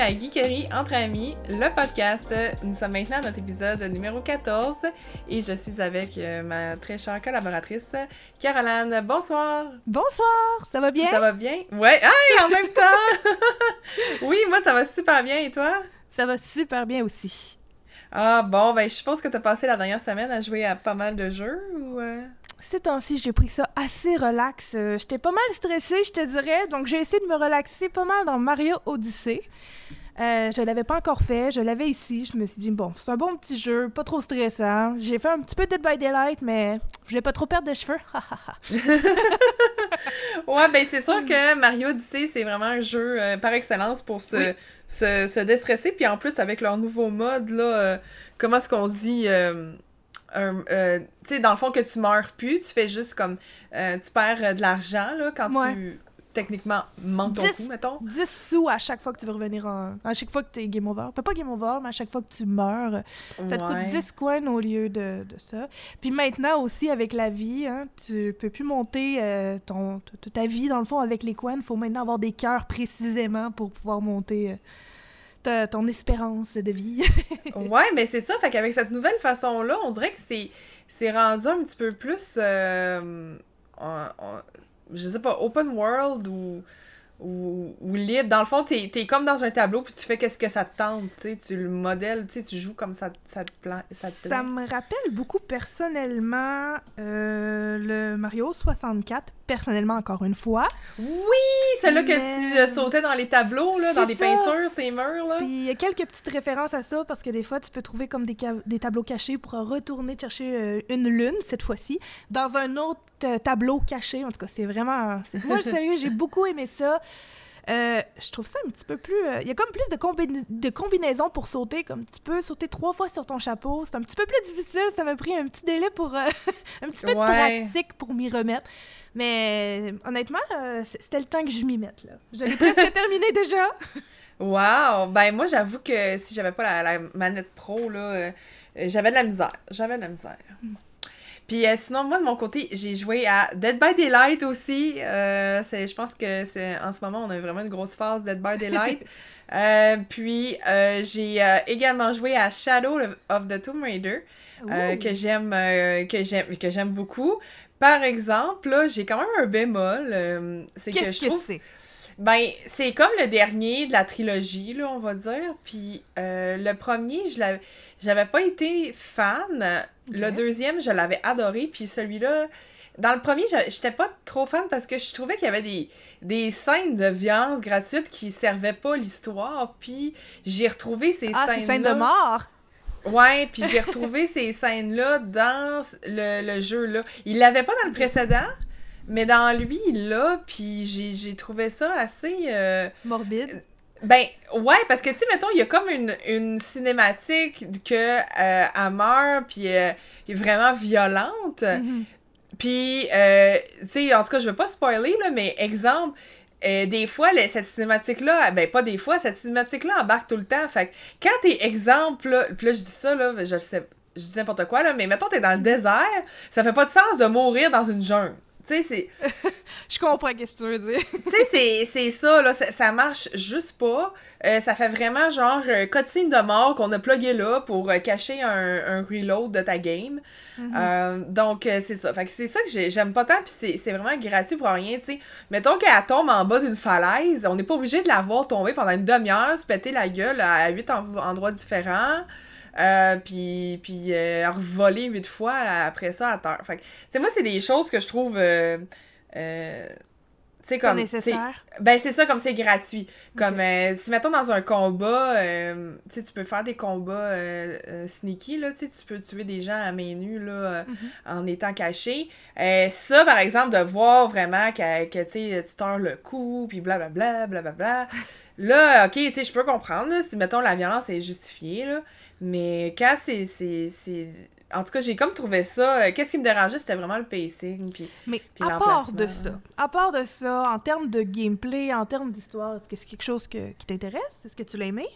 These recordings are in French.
à Geekerie entre amis, le podcast. Nous sommes maintenant à notre épisode numéro 14 et je suis avec ma très chère collaboratrice, Caroline. Bonsoir! Bonsoir! Ça va bien? Ça va bien? Ouais! Hey, en même temps! Oui, moi ça va super bien et toi? Ça va super bien aussi. Ah bon, ben je suppose que t'as passé la dernière semaine à jouer à pas mal de jeux ou... Ces temps-ci, j'ai pris ça assez relax. J'étais pas mal stressée, je te dirais, donc j'ai essayé de me relaxer pas mal dans Mario Odyssey. Je l'avais pas encore fait, je l'avais ici. Je me suis dit, bon, c'est un bon petit jeu, pas trop stressant. J'ai fait un petit peu Dead by Daylight, mais je voulais pas trop perdre de cheveux. Ouais, ben c'est sûr que Mario Odyssey, c'est vraiment un jeu par excellence pour se déstresser. Puis en plus, avec leur nouveau mode, là, comment est-ce qu'on dit... tu sais, dans le fond, que tu meurs plus, tu fais juste comme... tu perds de l'argent, là, quand tu, techniquement, manques ton coup, mettons. 10 sous à chaque fois que tu veux revenir à chaque fois que tu es game over. Pas game over, mais à chaque fois que tu meurs. Ça te coûte 10 coins au lieu de ça. Puis maintenant aussi, avec la vie, hein, tu peux plus monter ta vie, dans le fond, avec les coins. Il faut maintenant avoir des cœurs précisément pour pouvoir monter... ton espérance de vie. Ouais, mais c'est ça. Fait qu'avec cette nouvelle façon-là, on dirait que c'est rendu un petit peu plus, je sais pas, open world ou libre. Dans le fond, t'es comme dans un tableau, puis tu fais qu'est-ce que ça te tente, tu sais, tu le modèles, tu sais, tu joues comme ça te plaît. Ça me rappelle beaucoup personnellement le Mario 64, personnellement encore une fois. Oui! Celle-là que tu sautais dans les tableaux, là, dans les peintures, ces murs, là. Puis il y a quelques petites références à ça, parce que des fois, tu peux trouver comme des tableaux cachés pour retourner chercher une lune, cette fois-ci, dans un autre tableau caché. En tout cas, c'est vraiment... Moi, sérieux, j'ai beaucoup aimé ça. Je trouve ça un petit peu plus... Il y a comme plus de combinaisons pour sauter, comme tu peux sauter 3 fois sur ton chapeau. C'est un petit peu plus difficile, ça m'a pris un petit délai pour... un petit peu de pratique pour m'y remettre. Mais honnêtement, c'était le temps que je m'y mette, là. Je l'ai presque terminé déjà. Wow! Ben moi, j'avoue que si j'avais pas la manette pro, là, j'avais de la misère. Puis sinon, moi, de mon côté, j'ai joué à Dead by Daylight aussi. Je pense que en ce moment, on a vraiment une grosse phase Dead by Daylight. Puis j'ai également joué à Shadow of the Tomb Raider, que j'aime beaucoup. Par exemple, là, j'ai quand même un bémol. Qu'est-ce que c'est? Ben, c'est comme le dernier de la trilogie, là, on va dire. Puis le premier, j'avais pas été fan. Okay. Le deuxième, je l'avais adoré. Puis celui-là, dans le premier, j'étais pas trop fan parce que je trouvais qu'il y avait des scènes de violence gratuites qui servaient pas l'histoire. Puis j'ai retrouvé ces scènes-là. Ah, ces scènes de mort! Ouais, puis j'ai retrouvé ces scènes-là dans le jeu-là. Il l'avait pas dans le précédent, mais dans lui, il l'a, puis j'ai trouvé ça assez... morbide. Ben, ouais, parce que, tu sais, mettons, il y a comme une cinématique que elle meurt, puis est vraiment violente. Mm-hmm. Puis, tu sais, en tout cas, je veux pas spoiler, là, mais exemple... des fois, cette cinématique-là, ben pas des fois, cette cinématique-là embarque tout le temps. Fait que quand t'es exemple, là, puis là, je dis ça, là, je dis n'importe quoi, là, mais mettons, t'es dans le désert, ça fait pas de sens de mourir dans une jungle. Tu sais, c'est... Je comprends ce que tu veux dire. Tu sais, c'est ça, là, ça marche juste pas. Ça fait vraiment genre cutscene de mort qu'on a plugué là pour cacher un reload de ta game. Mm-hmm. Donc, c'est ça. Fait que c'est ça que j'aime pas tant, pis c'est vraiment gratuit pour rien, tu sais. Mettons qu'elle tombe en bas d'une falaise, on n'est pas obligé de la voir tomber pendant une demi-heure, se péter la gueule à 8 endroits différents. Puis revoler 8 fois après ça à terre. Fait que, tu sais, moi, c'est des choses que je trouve... tu sais, comme... nécessaire. Ben, c'est ça, comme c'est gratuit. Comme, si, mettons, dans un combat, tu sais, tu peux faire des combats sneaky, là, tu sais, tu peux tuer des gens à main nue, là, en étant caché. Ça, par exemple, de voir vraiment que tu sais, tu tords le cou, puis blablabla, blablabla. Là, OK, tu sais, je peux comprendre, là, si, mettons, la violence est justifiée, là, mais quand c'est... En tout cas, j'ai comme trouvé ça... Qu'est-ce qui me dérangeait, c'était vraiment le pacing, puis à part de ça, en termes de gameplay, en termes d'histoire, est-ce que c'est quelque chose qui t'intéresse? Est-ce que tu l'as aimé?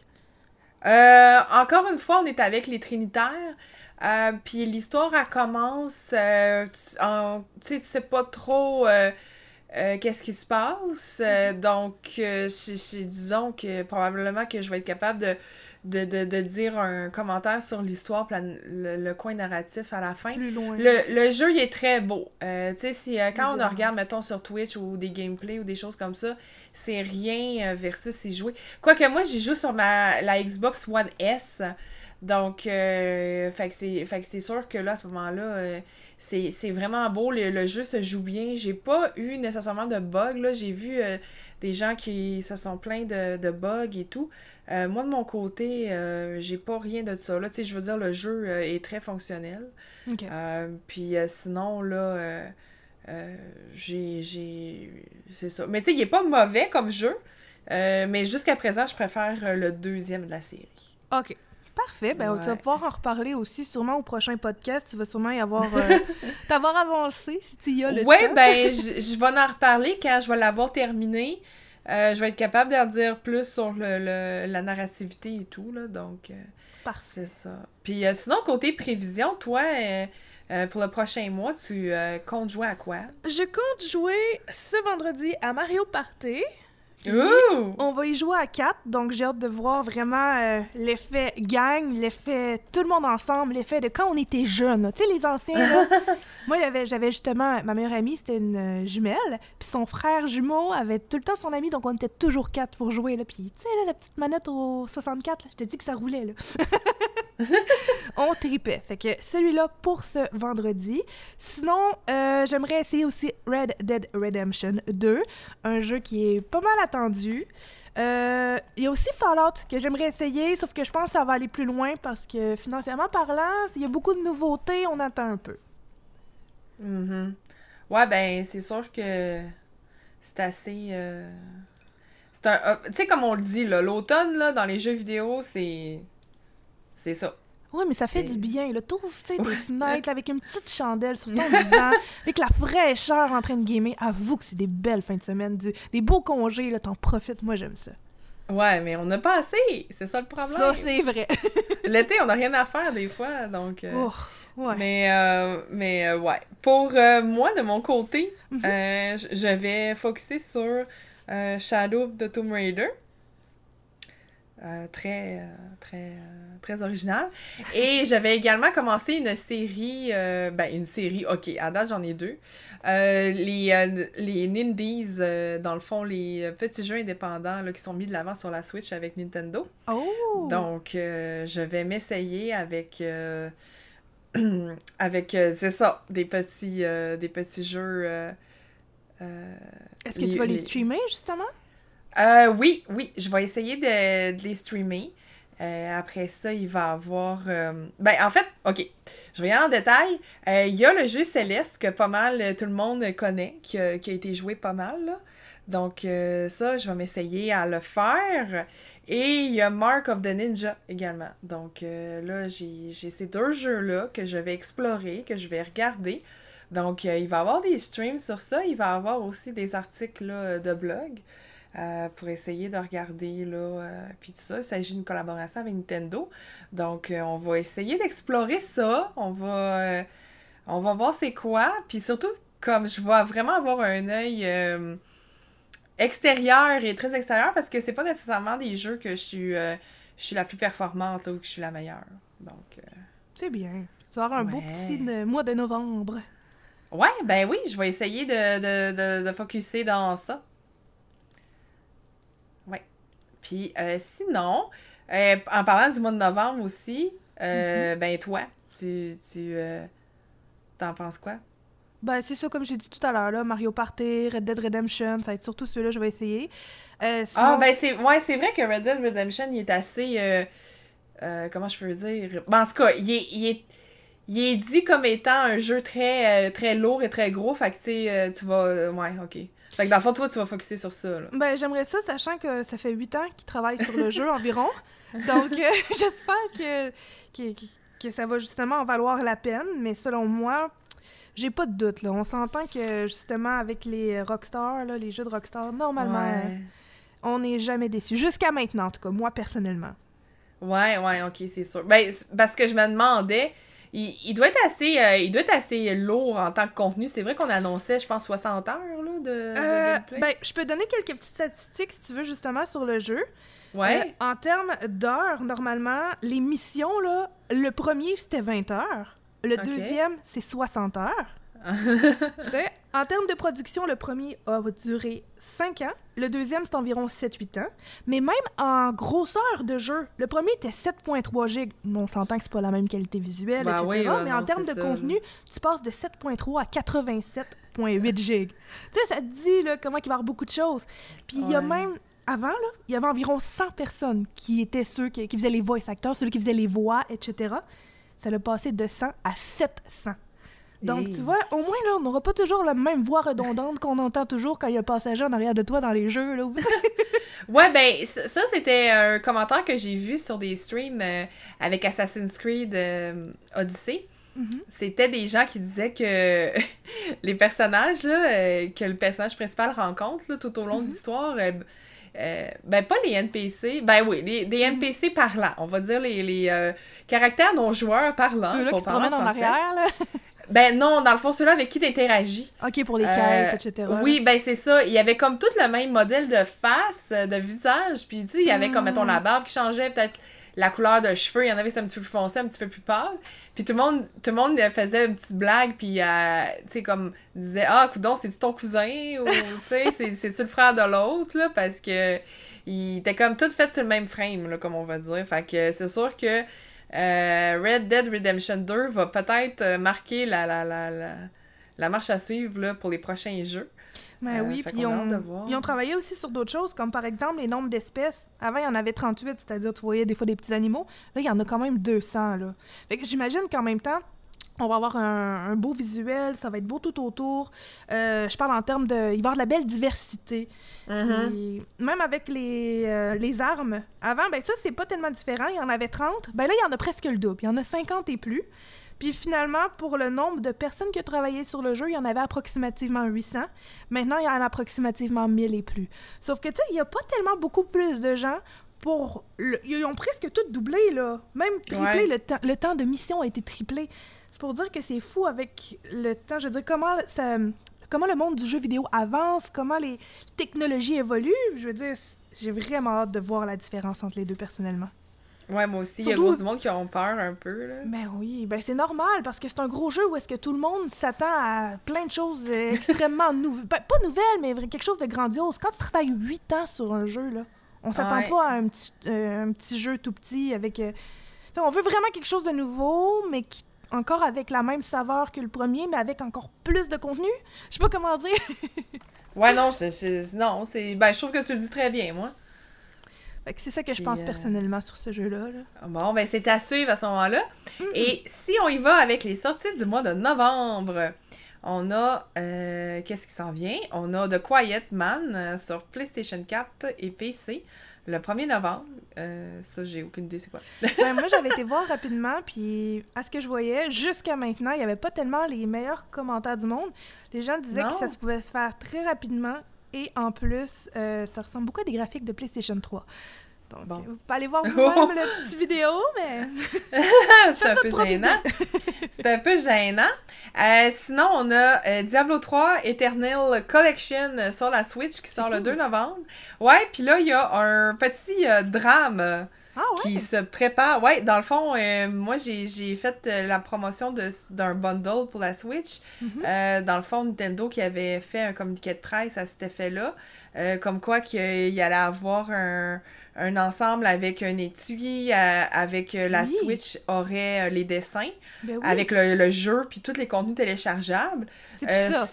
Encore une fois, on est avec les Trinitaires, puis l'histoire, elle commence... tu sais pas trop... qu'est-ce qui se passe. Donc, disons que probablement que je vais être capable de dire un commentaire sur l'histoire, puis le coin narratif à la fin. Plus loin. Le jeu, il est très beau. Tu sais, quand on regarde, mettons, sur Twitch ou des gameplays ou des choses comme ça, c'est rien versus y jouer. Quoique moi, j'y joue sur la Xbox One S. Donc, fait que c'est sûr que là, à ce moment-là, c'est vraiment beau. Le jeu se joue bien. J'ai pas eu nécessairement de bugs, là. J'ai vu des gens qui se sont plaints de bugs et tout. Moi, de mon côté, j'ai pas rien de ça. Là, tu sais, je veux dire, le jeu est très fonctionnel. Okay. Puis sinon, là, c'est ça. Mais tu sais, il est pas mauvais comme jeu. Mais jusqu'à présent, je préfère le deuxième de la série. OK. Parfait. Ben, Ouais. tu vas pouvoir en reparler aussi sûrement au prochain podcast. Tu vas sûrement y avoir... t'avoir avancé si tu y as le temps. Ouais, ben, je vais en reparler quand je vais l'avoir terminé. Je vais être capable d'en dire plus sur la narrativité et tout, là, donc Parfait. c'est ça. Puis sinon, côté prévision, toi, pour le prochain mois, tu comptes jouer à quoi? Je compte jouer ce vendredi à Mario Party. Ouh! On va y jouer à 4, donc j'ai hâte de voir vraiment l'effet gang, l'effet tout le monde ensemble, l'effet de quand on était jeunes. Tu sais, les anciens, là. Moi, j'avais justement, ma meilleure amie, c'était une jumelle, puis son frère jumeau avait tout le temps son ami, donc on était toujours 4 pour jouer, là. Puis, tu sais, là, la petite manette au 64, là, je te dis que ça roulait, là. On tripait. Fait que celui-là pour ce vendredi. Sinon, j'aimerais essayer aussi Red Dead Redemption 2, un jeu qui est pas mal attendu. Il y a aussi Fallout que j'aimerais essayer, sauf que je pense que ça va aller plus loin parce que financièrement parlant, il y a beaucoup de nouveautés, on attend un peu. Mm-hmm. Ouais, ben, c'est sûr que c'est assez... c'est un... tu sais, comme on le dit, là, l'automne, là, dans les jeux vidéo, c'est ça. Oui, mais ça fait C'est- du bien. Là, t'ouvres, tu sais, tes fenêtres là, avec une petite chandelle sur ton divan, avec la fraîcheur en train de gamer. Avoue que c'est des belles fins de semaine, des beaux congés, là, t'en profites. Moi, j'aime ça. Ouais, mais on n'a pas assez. C'est ça le problème. Ça, c'est vrai. L'été, on n'a rien à faire des fois, donc... Oh, ouais. Mais ouais. Pour moi, de mon côté, je vais focusser sur Shadow of the Tomb Raider. Très original. Et j'avais également commencé une série, ok, à date j'en ai 2. Les Nindies, dans le fond, les petits jeux indépendants là, qui sont mis de l'avant sur la Switch avec Nintendo. Oh! Donc, je vais m'essayer avec, c'est ça, des petits jeux. Est-ce que tu vas les streamer, justement? Oui, je vais essayer de les streamer. Après ça, il va avoir... en fait, OK, je vais y aller en détail. Il y a le jeu Céleste que pas mal tout le monde connaît, qui a été joué pas mal, là. Donc ça, je vais m'essayer à le faire. Et il y a Mark of the Ninja également. Donc là, j'ai ces 2 jeux-là que je vais explorer, que je vais regarder. Donc il va y avoir des streams sur ça. Il va y avoir aussi des articles là, de blog. Pour essayer de regarder, là, puis tout ça. Il s'agit d'une collaboration avec Nintendo. Donc, on va essayer d'explorer ça. On va voir c'est quoi. Puis surtout, comme je vais vraiment avoir un œil extérieur et très extérieur, parce que c'est pas nécessairement des jeux que je suis la plus performante, là, ou que je suis la meilleure. Donc... C'est bien. Ça va avoir un beau Ouais. petit mois de novembre. Ouais, ben oui, je vais essayer de focusser dans ça. Ouais. Puis sinon, en parlant du mois de novembre aussi, ben toi, tu t'en penses quoi? Ben, c'est ça, comme j'ai dit tout à l'heure, là, Mario Party, Red Dead Redemption, ça va être surtout ceux-là que je vais essayer. Sinon... Ah, ben c'est vrai que Red Dead Redemption, il est assez, comment je peux dire? Ben, en tout cas, il est dit comme étant un jeu très, très lourd et très gros, fait que tu sais, tu vas, ouais, ok. Fait que dans le fond, toi, tu vas focusser sur ça, là. Ben, j'aimerais ça, sachant que ça fait 8 ans qu'ils travaillent sur le jeu environ. Donc, j'espère que ça va justement en valoir la peine. Mais selon moi, j'ai pas de doute, là. On s'entend que, justement, avec les Rockstar, là, les jeux de Rockstar, normalement, Ouais. on n'est jamais déçus. Jusqu'à maintenant, en tout cas, moi, personnellement. Ouais, ok, c'est sûr. Ben, parce que je me demandais, il doit être assez lourd en tant que contenu. C'est vrai qu'on annonçait, je pense, 60 heures là, de gameplay. Ben, je peux donner quelques petites statistiques, si tu veux, justement, sur le jeu. Ouais. En termes d'heures, normalement, les missions, là, le premier, c'était 20 heures. Le deuxième, c'est 60 heures. En termes de production, le premier a duré 5 ans. Le deuxième, c'est environ 7-8 ans. Mais même en grosseur de jeu, le premier était 7.3 gigs. On s'entend que c'est pas la même qualité visuelle, etc. Oui, mais en termes de contenu, tu passes de 7.3 à 87.8 gigs. Tu sais, ça te dit là, comment il va y avoir beaucoup de choses. Puis il y a même... Avant, là, il y avait environ 100 personnes qui étaient ceux qui faisaient les voice actors, ceux qui faisaient les voix, etc. Ça l'a passé de 100 à 700. Donc, tu vois, au moins, là, on n'aura pas toujours la même voix redondante qu'on entend toujours quand il y a un passager en arrière de toi dans les jeux, là. Ouais, ben, ça, c'était un commentaire que j'ai vu sur des streams avec Assassin's Creed Odyssey. Mm-hmm. C'était des gens qui disaient que les personnages, là, que le personnage principal rencontre là, tout au long de l'histoire... ben, pas les NPC. Ben oui, des NPC parlants. On va dire les caractères non-joueurs parlants. Ceux-là qui se promènent en arrière, là. Ben non, dans le fond, ceux-là avec qui t'interagis. OK, pour les quêtes, etc. Oui, ben c'est ça. Il y avait comme tout le même modèle de face, de visage. Puis, tu sais, il y avait comme, mettons, la barbe qui changeait, peut-être la couleur de cheveux. Il y en avait, c'est un petit peu plus foncé, un petit peu plus pâle. Puis tout le monde faisait une petite blague, puis, tu sais, comme, disait « Ah, coudonc, c'est-tu ton cousin? » Ou, tu sais, c'est-tu le frère de l'autre, là? Parce que il était comme tout fait sur le même frame, là, comme on va dire. Fait que c'est sûr que Red Dead Redemption 2 va peut-être marquer la marche à suivre là, pour les prochains jeux. Ben oui, puis ils ont travaillé aussi sur d'autres choses, comme par exemple les nombres d'espèces. Avant, il y en avait 38, c'est-à-dire tu voyais des fois des petits animaux. Là, il y en a quand même 200. Là. Fait que j'imagine qu'en même temps, on va avoir un beau visuel, ça va être beau tout autour. Je parle en termes de... Il va y avoir de la belle diversité. Mm-hmm. Puis, même avec les armes, avant, ben ça, c'est pas tellement différent. Il y en avait 30. Ben là, il y en a presque le double. Il y en a 50 et plus. Puis finalement, pour le nombre de personnes qui ont travaillé sur le jeu, il y en avait approximativement 800. Maintenant, il y en a approximativement 1000 et plus. Sauf que, tu sais, il n'y a pas tellement beaucoup plus de gens pour... Ils ont presque tout doublé, là. Même triplé. Ouais. Le temps de mission a été triplé. C'est pour dire que c'est fou avec le temps. Je veux dire, comment le monde du jeu vidéo avance, comment les technologies évoluent. Je veux dire, j'ai vraiment hâte de voir la différence entre les deux, personnellement. Ouais, moi aussi. Surtout, il y a gros du monde qui ont peur un peu, là. Ben oui, ben c'est normal, parce que c'est un gros jeu où est-ce que tout le monde s'attend à plein de choses extrêmement nouvelles. Ben, pas nouvelles, mais quelque chose de grandiose. Quand tu travailles 8 ans sur un jeu, là, on s'attend pas à un petit jeu tout petit avec... on veut vraiment quelque chose de nouveau, mais qui encore avec la même saveur que le premier, mais avec encore plus de contenu. Je sais pas comment dire. Ouais, non, ben, je trouve que tu le dis très bien, moi. Fait que c'est ça que je pense personnellement sur ce jeu-là. Là. Bon, ben c'est à suivre à ce moment-là. Mm-hmm. Et si on y va avec les sorties du mois de novembre, on a... qu'est-ce qui s'en vient? On a The Quiet Man sur PlayStation 4 et PC. Le 1er novembre, ça, j'ai aucune idée c'est quoi. Ben, moi, j'avais été voir rapidement, puis à ce que je voyais, jusqu'à maintenant, il n'y avait pas tellement les meilleurs commentaires du monde. Les gens disaient que ça se pouvait se faire très rapidement, et en plus, ça ressemble beaucoup à des graphiques de PlayStation 3. Donc, vous pouvez aller voir vous-même la petite vidéo, mais... C'est un peu gênant. C'est un peu gênant. Sinon, on a Diablo 3 Eternal Collection sur la Switch qui sort le 2 novembre. Ouais, puis là, il y a un petit drame qui se prépare. Ouais, dans le fond, moi, j'ai fait la promotion d'un bundle pour la Switch. Mm-hmm. Dans le fond, Nintendo qui avait fait un communiqué de presse à cet effet-là. Comme quoi qu'il allait avoir un ensemble avec un étui, avec la Switch aurait les dessins, avec le jeu, puis tous les contenus téléchargeables. C'est ça.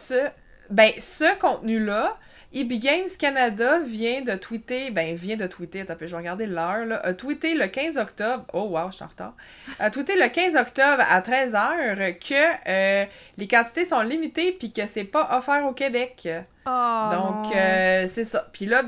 Ce contenu-là, EB Games Canada vient de tweeter, attends, je vais regarder l'heure, là, a tweeté le 15 octobre, oh wow, je suis en retard, a tweeté le 15 octobre à 13h que les quantités sont limitées puis que c'est pas offert au Québec. Donc, c'est ça. Puis là,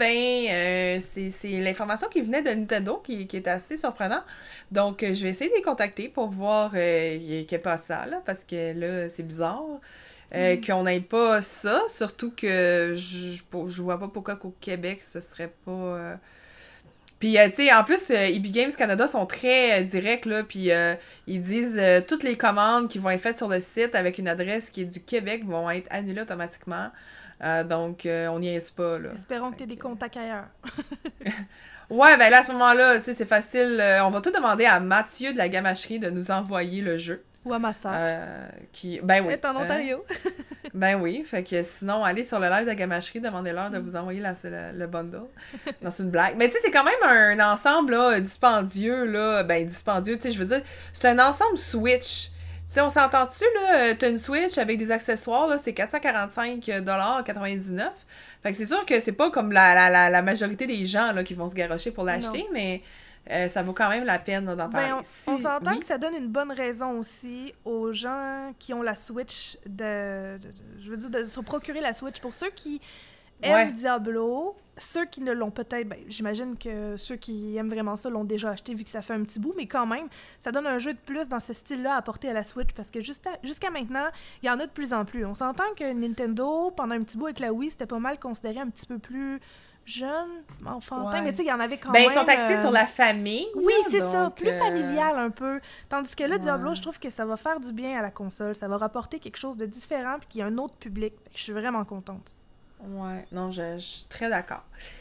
c'est l'information qui venait de Nintendo qui est assez surprenante. Donc, je vais essayer de les contacter pour voir qu'il n'y a pas ça, là, parce que là, c'est bizarre. Qu'on n'ait pas ça, surtout que je vois pas pourquoi qu'au Québec, ce serait pas... Puis, tu sais, en plus, EB Games Canada sont très directs, là, puis ils disent toutes les commandes qui vont être faites sur le site avec une adresse qui est du Québec vont être annulées automatiquement. Donc, on n'y est pas, là. Espérons que tu aies des contacts ailleurs. Ouais, ben là, à ce moment-là, tu sais, c'est facile. On va tout demander à Mathieu de la gamacherie de nous envoyer le jeu. Ou à ma soeur. Ben oui. Elle est en Ontario. Ben oui, fait que sinon, allez sur le live de la gamacherie, demandez-leur de vous envoyer le bundle. Non, c'est une blague. Mais tu sais, c'est quand même un ensemble, là, dispendieux, là. Ben, dispendieux, tu sais, je veux dire, c'est un ensemble Switch. Tu sais, on s'entend-tu, là, t'as une Switch avec des accessoires, là, c'est 445,99 $. Fait que c'est sûr que c'est pas comme la majorité des gens, là, qui vont se garrocher pour l'acheter, mais ça vaut quand même la peine, là, d'en parler. On s'entend que ça donne une bonne raison aussi aux gens qui ont la Switch je veux dire, de se procurer la Switch. Pour ceux qui aiment Diablo, ceux qui ne l'ont peut-être, ben, j'imagine que ceux qui aiment vraiment ça l'ont déjà acheté vu que ça fait un petit bout, mais quand même, ça donne un jeu de plus dans ce style-là à apporter à la Switch parce que jusqu'à maintenant, il y en a de plus en plus. On s'entend que Nintendo, pendant un petit bout avec la Wii, c'était pas mal considéré un petit peu plus jeune, enfantin, mais tu sais, il y en avait quand même... Ben, ils sont axés sur la famille. Oui, c'est ça, plus familial un peu. Tandis que là, Diablo, je trouve que ça va faire du bien à la console, ça va rapporter quelque chose de différent puis qu'il y a un autre public. Fait que je suis vraiment contente. Ouais, non, je suis très d'accord.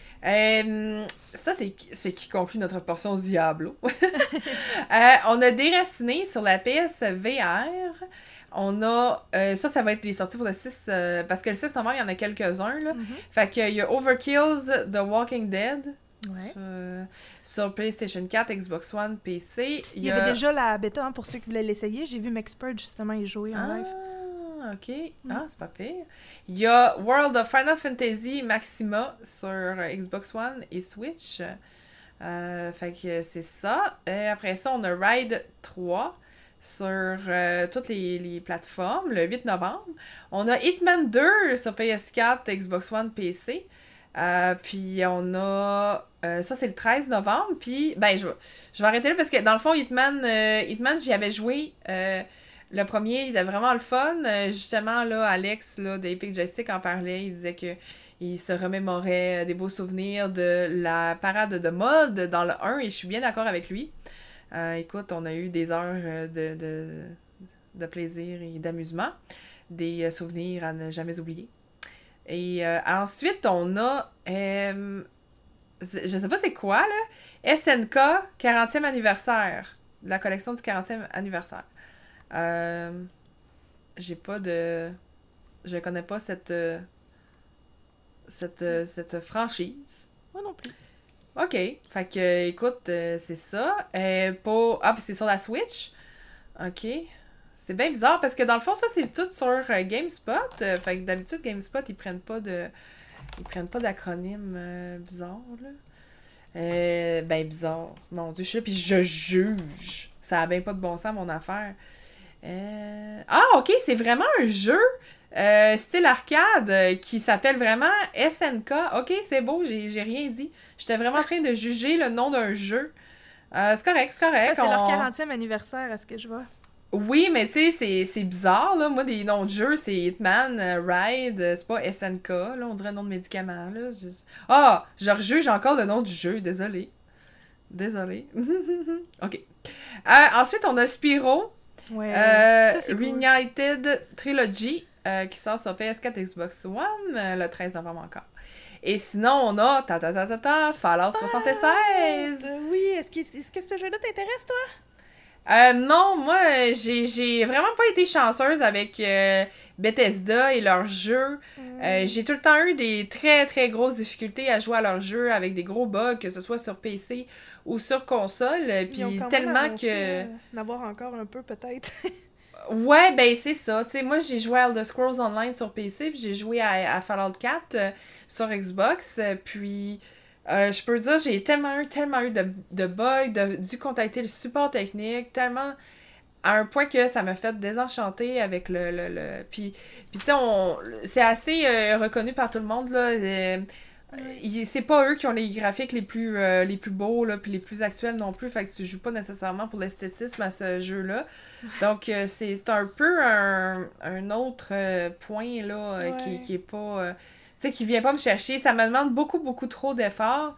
Ça, c'est ce qui conclut notre portion Diablo. On a déraciné sur la PSVR. On a... ça va être les sorties pour le 6... parce que le 6 novembre, il y en a quelques-uns, là. Fait qu'il y a Overkill's The Walking Dead. Ouais. Sur PlayStation 4, Xbox One, PC. Il y avait déjà la bêta, hein, pour ceux qui voulaient l'essayer. J'ai vu Mexpert, justement, y jouer en live. OK. Ah, c'est pas pire. Il y a World of Final Fantasy Maxima sur Xbox One et Switch. Fait que c'est ça. Après ça, on a Ride 3 sur toutes les plateformes le 8 novembre. On a Hitman 2 sur PS4, Xbox One, PC. Puis on a... ça, c'est le 13 novembre. Puis, ben, je vais arrêter là parce que dans le fond, Hitman j'y avais joué... le premier, il était vraiment le fun. Justement, là, Alex là, de Epic Joystick en parlait. Il disait que il se remémorait des beaux souvenirs de la parade de mode dans le 1 et je suis bien d'accord avec lui. Écoute, on a eu des heures de plaisir et d'amusement. Des souvenirs à ne jamais oublier. Et ensuite, on a... je sais pas c'est quoi, là. SNK 40e anniversaire. La collection du 40e anniversaire. J'ai pas de... Je connais pas cette franchise. Moi non plus. OK. Fait que, écoute, c'est ça. puis c'est sur la Switch. OK. C'est bien bizarre parce que dans le fond, ça, c'est tout sur GameSpot. Fait que d'habitude, GameSpot, ils prennent pas d'acronyme bizarre, là. Ben bizarre. Mon Dieu, je sais, puis je juge. Ça a bien pas de bon sens, mon affaire. OK, c'est vraiment un jeu style arcade qui s'appelle vraiment SNK. OK, c'est beau, j'ai rien dit. J'étais vraiment en train de juger le nom d'un jeu. C'est correct, c'est correct. C'est leur 40e anniversaire, est-ce que je vois? Oui, mais tu sais, c'est bizarre, là. Moi, des noms de jeux, c'est Hitman, Ride, c'est pas SNK, là. On dirait un nom de médicament, là. Je rejuge encore le nom du jeu, désolé. OK. Ensuite, on a Spyro. Ouais. Reunited Trilogy qui sort sur PS4 Xbox One le 13 novembre encore. Et sinon, on a Fallout 76. Oui, est-ce que ce jeu-là t'intéresse, toi? Non, moi, j'ai vraiment pas été chanceuse avec Bethesda et leurs jeux. J'ai tout le temps eu des très, très grosses difficultés à jouer à leurs jeux avec des gros bugs, que ce soit sur PC ou sur console. Puis tellement que... d'avoir encore un peu, peut-être. Ouais, ben c'est ça. Moi, j'ai joué à Elder Scrolls Online sur PC, puis j'ai joué à Fallout 4 sur Xbox. Puis... je peux dire, j'ai tellement eu de bugs, dû contacter le support technique, tellement à un point que ça m'a fait désenchanter avec le... Puis tu sais, c'est assez reconnu par tout le monde, là. C'est pas eux qui ont les graphiques les plus beaux, là, puis les plus actuels non plus, fait que tu joues pas nécessairement pour l'esthétisme à ce jeu-là. Donc, c'est un peu un autre point, là, qui est pas... tu sais, qui vient pas me chercher. Ça me demande beaucoup, beaucoup trop d'efforts.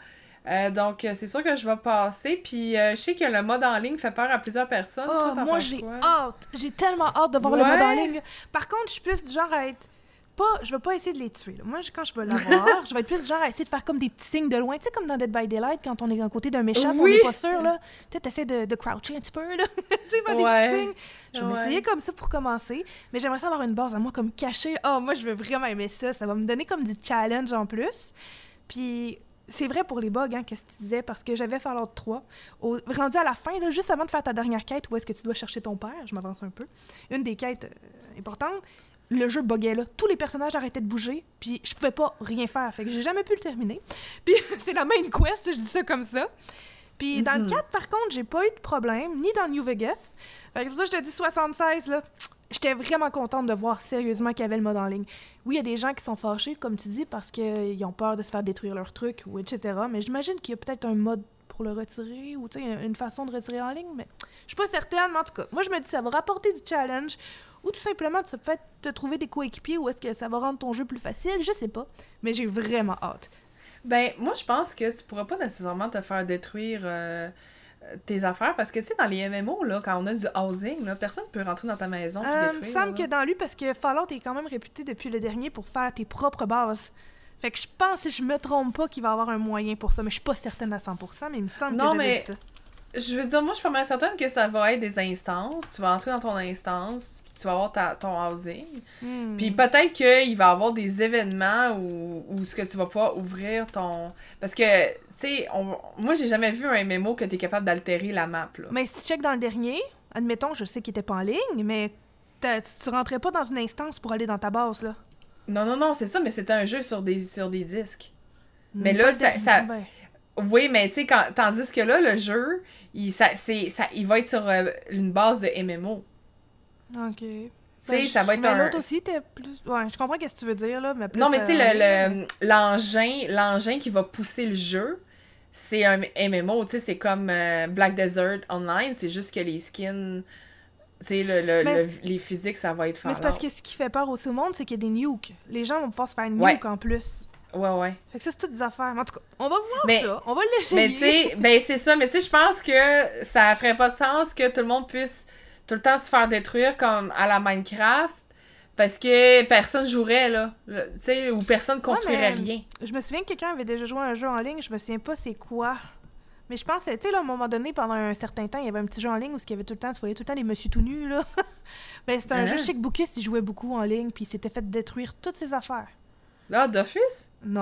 Donc, c'est sûr que je vais passer. Puis, je sais que le mode en ligne fait peur à plusieurs personnes. Oh, Toi, t'en moi, penses j'ai quoi? hâte. J'ai tellement hâte de voir le mode en ligne. Par contre, je suis plus du genre à être... Je vais pas essayer de les tuer. Là. Moi, quand je vais l'avoir, je vais être plus du genre à essayer de faire comme des petits signes de loin. Tu sais, comme dans Dead by Daylight, quand on est à côté d'un méchant, on n'est pas sûr, là. Tu sais, t'essaies de croucher un petit peu, là. Tu sais, faire des petits signes. Je vais m'essayer comme ça pour commencer. Mais j'aimerais ça avoir une base à moi comme cachée. Oh, moi, je veux vraiment aimer ça. Ça va me donner comme du challenge en plus. Puis... C'est vrai pour les bugs, hein, qu'est-ce que tu disais, parce que j'avais Fallout 3. Rendu à la fin, là, juste avant de faire ta dernière quête, où est-ce que tu dois chercher ton père, je m'avance un peu, une des quêtes importantes, le jeu buguait là. Tous les personnages arrêtaient de bouger, puis je pouvais pas rien faire, fait que j'ai jamais pu le terminer. Puis c'est la main quest, je dis ça comme ça. Puis dans le 4, par contre, j'ai pas eu de problème, ni dans New Vegas. Fait que c'est pour ça que je te dis 76, là. J'étais vraiment contente de voir sérieusement qu'il y avait le mode en ligne. Oui, il y a des gens qui sont fâchés, comme tu dis, parce qu'ils ont peur de se faire détruire leur truc, ou etc. Mais j'imagine qu'il y a peut-être un mode pour le retirer, ou une façon de retirer en ligne, mais je suis pas certaine. Mais en tout cas, moi, je me dis que ça va rapporter du challenge, ou tout simplement, tu peux te trouver des coéquipiers, ou est-ce que ça va rendre ton jeu plus facile, je sais pas. Mais j'ai vraiment hâte. Ben, moi, je pense que tu pourras pas nécessairement te faire détruire... tes affaires, parce que tu sais, dans les MMO, là, quand on a du housing, là, personne peut rentrer dans ta maison et détruire. Il me semble que dans lui, parce que Fallout est quand même réputé depuis le dernier pour faire tes propres bases. Fait que je pense, si je me trompe pas, qu'il va y avoir un moyen pour ça, mais je suis pas certaine à 100%, mais il me semble que j'avais vu ça. Je veux dire, moi, je suis pas mal certaine que ça va être des instances. Tu vas entrer dans ton instance, tu vas avoir ton housing. Puis peut-être qu'il va y avoir des événements où ce que tu vas pas ouvrir ton... Parce que, tu sais, moi, j'ai jamais vu un MMO que t'es capable d'altérer la map, là. Mais si tu checkes dans le dernier, admettons, je sais qu'il était pas en ligne, mais tu rentrais pas dans une instance pour aller dans ta base, là. Non, c'est ça, mais c'était un jeu sur des disques. Mais là, ça... Ben. Oui, mais tu sais, tandis que là, le jeu, il va être sur une base de MMO. OK. Tu sais, ça va être mais l'autre aussi, t'es plus... Ouais, je comprends ce que tu veux dire, là, mais plus... Non, mais tu sais, l'engin qui va pousser le jeu, c'est un MMO, tu sais, c'est comme Black Desert Online, c'est juste que les skins... Tu sais, les physiques, ça va être Fallout. Mais c'est parce que ce qui fait peur aussi au monde, c'est qu'il y a des nukes. Les gens vont pouvoir se faire une nuke en plus. Ouais. Fait que ça, c'est toutes des affaires. Mais en tout cas, on va voir ça. On va l'essayer. Mais tu sais, ben c'est ça. Mais tu sais, je pense que ça ferait pas de sens que tout le monde puisse tout le temps se faire détruire comme à la Minecraft. Parce que personne jouerait, là. Tu sais, ou personne construirait rien. Je me souviens que quelqu'un avait déjà joué à un jeu en ligne. Je me souviens pas c'est quoi. Mais je pense, tu sais, là, à un moment donné, pendant un certain temps, il y avait un petit jeu en ligne où il y avait tout le temps, tu voyais tout le temps les monsieur tout nus, là. Ben, c'était un jeu, je sais que Bookus, il jouait beaucoup en ligne, puis il s'était fait détruire toutes ses affaires. Ah, d'office? Non.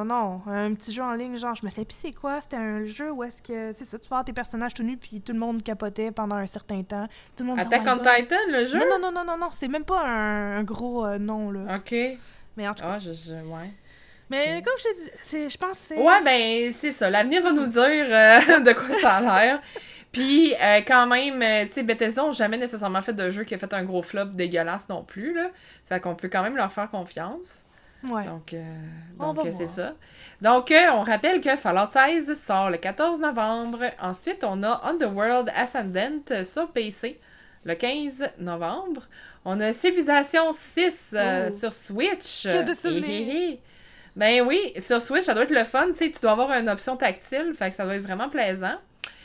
Un petit jeu en ligne, genre, je me sais plus c'est quoi. C'était un jeu où est-ce que, c'est ça, tu vois tes personnages tout nus, puis tout le monde capotait pendant un certain temps. Tout le monde Attack on Titan, le jeu? Non, c'est même pas un gros nom, là. OK. Mais en tout cas... ouais. Mais comme je te dis, je pense que c'est... Ouais, ben, c'est ça. L'avenir va nous dire de quoi ça a l'air. Puis, quand même, tu sais, Bethesda n'a jamais nécessairement fait de jeu qui a fait un gros flop dégueulasse non plus, là. Fait qu'on peut quand même leur faire confiance. Ouais. Donc voir. c'est ça. Donc, on rappelle que Fallout 16 sort le 14 novembre. Ensuite, on a Underworld Ascendant sur PC le 15 novembre. On a Civilization 6 sur Switch. Que de souvenirs! Ben oui, sur Switch, ça doit être le fun. Tu sais, tu dois avoir une option tactile, fait que ça doit être vraiment plaisant.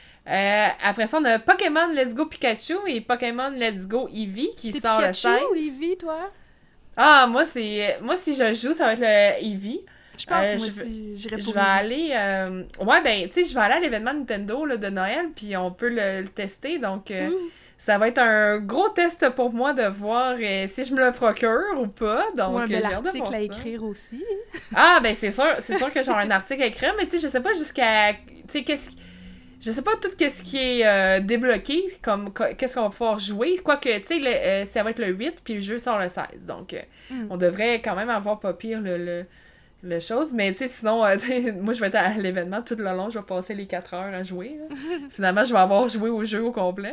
Après ça, on a Pokémon Let's Go Pikachu et Pokémon Let's Go Eevee qui sort le 16. Pikachu ou Eevee, toi? Ah, moi, si je joue, ça va être le Eevee. Je pense que moi aussi, j'irais pour Je vais aller... Ouais, ben, tu sais, je vais aller à l'événement Nintendo là, de Noël, puis on peut le tester, donc... Ça va être un gros test pour moi de voir si je me le procure ou pas. Donc, ou un bel j'ai hâte de article voir à ça. Écrire aussi. Ah, ben c'est sûr que j'aurai un article à écrire, mais tu sais, je sais pas jusqu'à... Tu sais, je sais pas tout ce qui est débloqué, comme qu'est-ce qu'on va pouvoir jouer. Quoique, tu sais, ça va être le 8, puis le jeu sort le 16. Donc, on devrait quand même avoir pas pire le chose. Mais, tu sais, sinon, moi, je vais être à l'événement tout le long. Je vais passer les 4 heures à jouer. Finalement, je vais avoir joué au jeu au complet.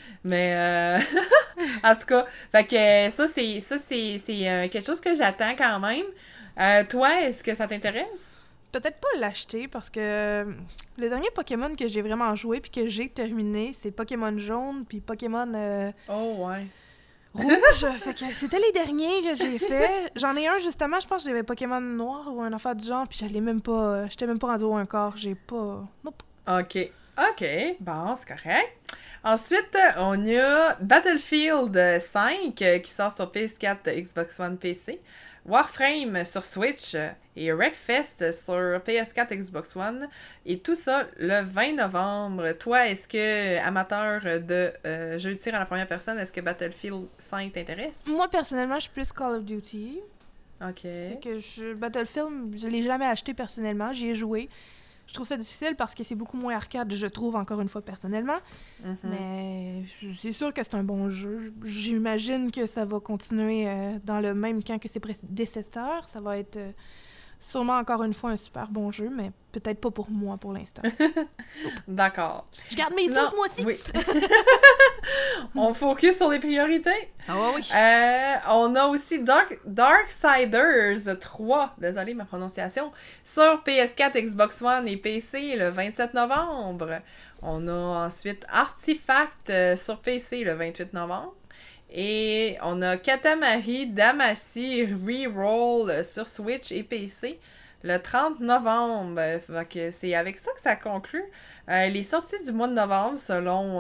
Mais, en tout cas, fait que ça, c'est quelque chose que j'attends quand même. Toi, est-ce que ça t'intéresse? Peut-être pas l'acheter parce que le dernier Pokémon que j'ai vraiment joué puis que j'ai terminé, c'est Pokémon jaune puis Pokémon... Oh, ouais. Rouge, fait que c'était les derniers que j'ai fait. J'en ai un, justement, je pense que j'avais Pokémon Noir ou un affaire du genre, puis j'allais même pas... J'étais même pas rendu au un quart, j'ai pas... Nope. OK. OK. Bon, c'est correct. Ensuite, on y a Battlefield 5 qui sort sur PS4, Xbox One, PC. Warframe sur Switch et Wreckfest sur PS4, Xbox One. Et tout ça le 20 novembre. Toi, est-ce que, amateur de jeux de tir à la première personne, est-ce que Battlefield 5 t'intéresse? Moi, personnellement, je suis plus Call of Duty. OK. Fait que Battlefield, je l'ai jamais acheté personnellement, j'y ai joué. Je trouve ça difficile parce que c'est beaucoup moins arcade, je trouve, encore une fois, personnellement. Mais c'est sûr que c'est un bon jeu. J'imagine que ça va continuer dans le même camp que ses prédécesseurs. Ça va être sûrement, encore une fois, un super bon jeu, mais peut-être pas pour moi pour l'instant. D'accord. Je garde mes sous, moi aussi! Oui. On focus sur les priorités. Ah oui. On a aussi Darksiders 3, désolé ma prononciation, sur PS4, Xbox One et PC le 27 novembre. On a ensuite Artifact sur PC le 28 novembre. Et on a Katamari Damacy Reroll sur Switch et PC le 30 novembre. Fait que c'est avec ça que ça conclut les sorties du mois de novembre selon...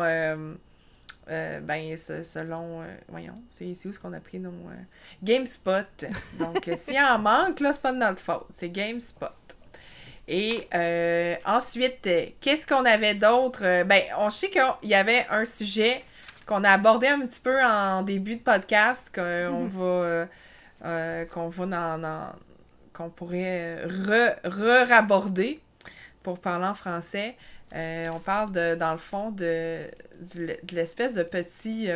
voyons, c'est où est-ce qu'on a pris nos... GameSpot. Donc, s'il y en manque, là, c'est pas de notre faute. C'est GameSpot. Et ensuite, qu'est-ce qu'on avait d'autre? On sait qu'il y avait un sujet qu'on a abordé un petit peu en début de podcast, qu'on pourrait re-raborder pour parler en français. On parle dans le fond de l'espèce de petit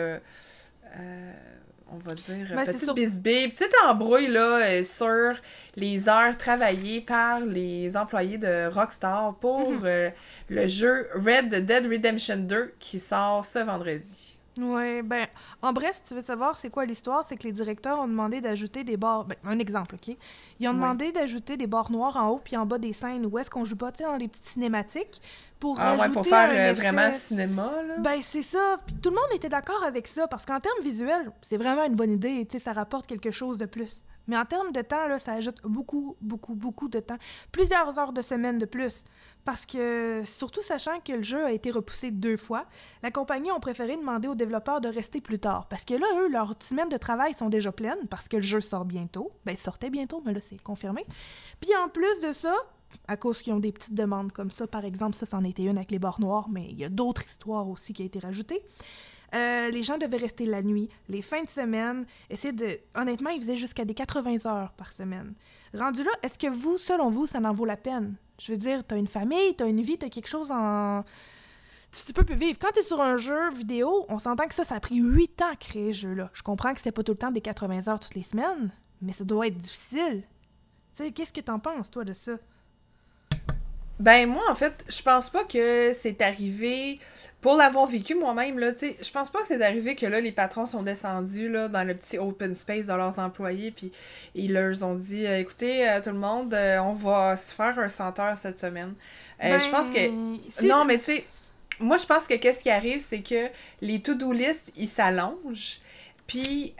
on va dire petite bisbille, petite embrouille là, sur les heures travaillées par les employés de Rockstar pour le jeu Red Dead Redemption 2 qui sort ce vendredi. Ouais, en bref, si tu veux savoir c'est quoi l'histoire, c'est que les directeurs ont demandé d'ajouter des barres... un exemple, OK? Ils ont demandé d'ajouter des barres noires en haut puis en bas des scènes où est-ce qu'on joue pas, tu sais, dans les petites cinématiques pour rajouter pour faire un effet... vraiment cinéma, là. C'est ça. Puis tout le monde était d'accord avec ça parce qu'en termes visuels, c'est vraiment une bonne idée, tu sais, ça rapporte quelque chose de plus. Mais en termes de temps, là, ça ajoute beaucoup, beaucoup, beaucoup de temps. Plusieurs heures de semaine de plus. Parce que, surtout sachant que le jeu a été repoussé 2 fois, la compagnie ont préféré demander aux développeurs de rester plus tard. Parce que là, eux, leurs semaines de travail sont déjà pleines parce que le jeu sort bientôt. Il sortait bientôt, mais là, c'est confirmé. Puis en plus de ça, à cause qu'ils ont des petites demandes comme ça, par exemple, ça, c'en était une avec les barres noires, mais il y a d'autres histoires aussi qui ont été rajoutées. Les gens devaient rester la nuit, les fins de semaine, honnêtement, ils faisaient jusqu'à des 80 heures par semaine. Rendu là, est-ce que vous, selon vous, ça en vaut la peine? Je veux dire, t'as une famille, t'as une vie, t'as quelque chose en... Tu peux plus vivre. Quand t'es sur un jeu vidéo, on s'entend que ça a pris 8 ans à créer ce jeu-là. Je comprends que c'était pas tout le temps des 80 heures toutes les semaines, mais ça doit être difficile. Tu sais, qu'est-ce que t'en penses, toi, de ça? Moi, en fait, je pense pas que c'est arrivé... Pour l'avoir vécu moi-même, là, tu sais, je pense pas que c'est arrivé que là, les patrons sont descendus là, dans le petit open space de leurs employés, puis ils leur ont dit écoutez, tout le monde, on va se faire un 100 heures cette semaine. Je pense que. Non, mais tu sais, moi, je pense que qu'est-ce qui arrive, c'est que les to-do list, ils s'allongent, puis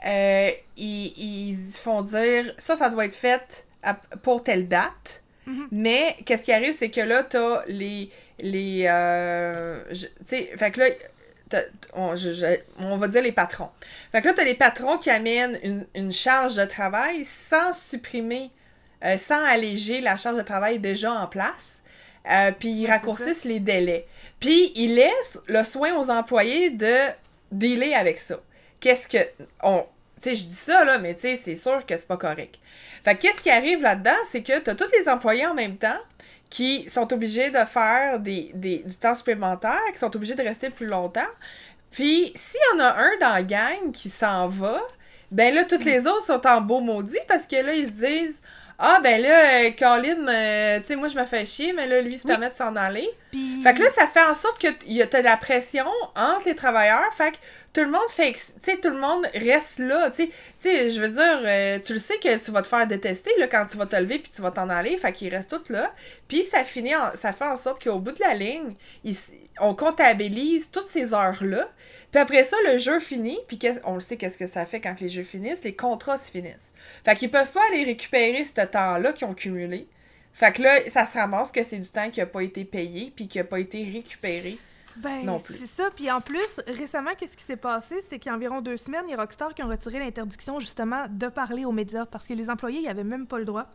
ils font dire ça doit être fait pour telle date. Mais qu'est-ce qui arrive, c'est que là, t'as tu sais, fait que là, on va dire les patrons. Fait que là, t'as les patrons qui amènent une charge de travail sans supprimer, sans alléger la charge de travail déjà en place. Puis ils raccourcissent les délais. Puis ils laissent le soin aux employés de dealer avec ça. Qu'est-ce que... Tu sais, je dis ça, là, mais tu sais, c'est sûr que c'est pas correct. Fait que qu'est-ce qui arrive là-dedans, c'est que t'as tous les employés en même temps qui sont obligés de faire du temps supplémentaire, qui sont obligés de rester plus longtemps. Puis, s'il y en a un dans la gang qui s'en va, ben là, toutes les autres sont en beau maudit parce que là, ils se disent « Ah, ben là, Colin, tu sais, moi, je me fais chier, mais là, lui, il se permet de s'en aller. » Puis... Fait que là, ça fait en sorte que t'as de la pression entre les travailleurs, fait que tout le monde fait, tu sais, tout le monde reste là, tu sais, je veux dire, tu le sais que tu vas te faire détester, là, quand tu vas te lever puis tu vas t'en aller, fait qu'ils restent tous là, puis ça fait en sorte qu'au bout de la ligne, on comptabilise toutes ces heures-là, puis après ça, le jeu finit, puis on le sait qu'est-ce que ça fait quand les jeux finissent, les contrats se finissent. Fait qu'ils peuvent pas aller récupérer ce temps-là qu'ils ont cumulé. Fait que là, ça se ramasse que c'est du temps qui a pas été payé puis qui a pas été récupéré non plus. C'est ça. Puis en plus, récemment, qu'est-ce qui s'est passé? C'est qu'il y a environ 2 semaines, il y a Rockstar qui ont retiré l'interdiction, justement, de parler aux médias parce que les employés, ils avaient même pas le droit.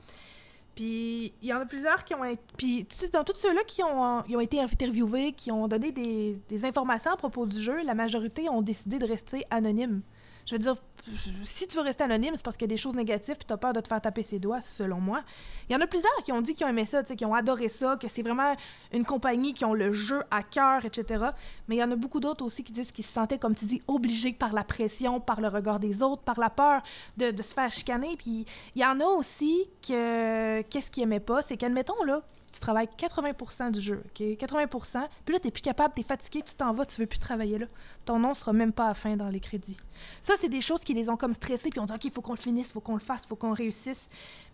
Puis il y en a plusieurs qui ont été... Puis dans tous ceux-là qui ont été interviewés, qui ont donné des informations à propos du jeu, la majorité ont décidé de rester anonymes. Je veux dire, si tu veux rester anonyme, c'est parce qu'il y a des choses négatives puis t'as peur de te faire taper ses doigts, selon moi. Il y en a plusieurs qui ont dit qu'ils ont aimé ça, qui ont adoré ça, que c'est vraiment une compagnie qui ont le jeu à cœur, etc. Mais il y en a beaucoup d'autres aussi qui disent qu'ils se sentaient, comme tu dis, obligés par la pression, par le regard des autres, par la peur de se faire chicaner. Puis il y en a aussi que... Qu'est-ce qu'ils aimaient pas? C'est qu'admettons, là, tu travailles 80% du jeu, OK? 80%, puis là, t'es plus capable, t'es fatigué, tu t'en vas, tu veux plus travailler là. Ton nom sera même pas à la fin dans les crédits. Ça, c'est des choses qui les ont comme stressés, puis on dit, OK, il faut qu'on le finisse, il faut qu'on le fasse, il faut qu'on réussisse.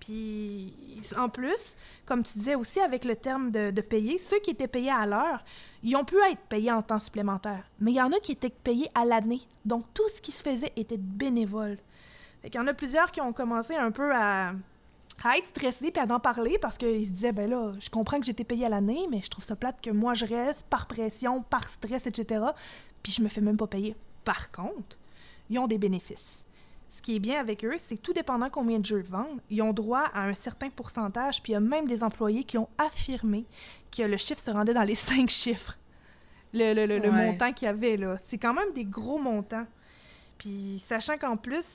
Puis, en plus, comme tu disais aussi, avec le terme de payer, ceux qui étaient payés à l'heure, ils ont pu être payés en temps supplémentaire. Mais il y en a qui étaient payés à l'année. Donc, tout ce qui se faisait était bénévole. Fait qu'il y en a plusieurs qui ont commencé un peu à être stressés puis à en parler parce qu'ils se disaient, ben là, je comprends que j'ai été payé à l'année, mais je trouve ça plate que moi je reste par pression, par stress, etc. Puis je me fais même pas payer. Par contre, ils ont des bénéfices. Ce qui est bien avec eux, c'est que tout dépendant combien de jeux ils vendent, ils ont droit à un certain pourcentage, puis il y a même des employés qui ont affirmé que le chiffre se rendait dans les 5 chiffres. Le montant qu'il y avait, là. C'est quand même des gros montants. Puis sachant qu'en plus,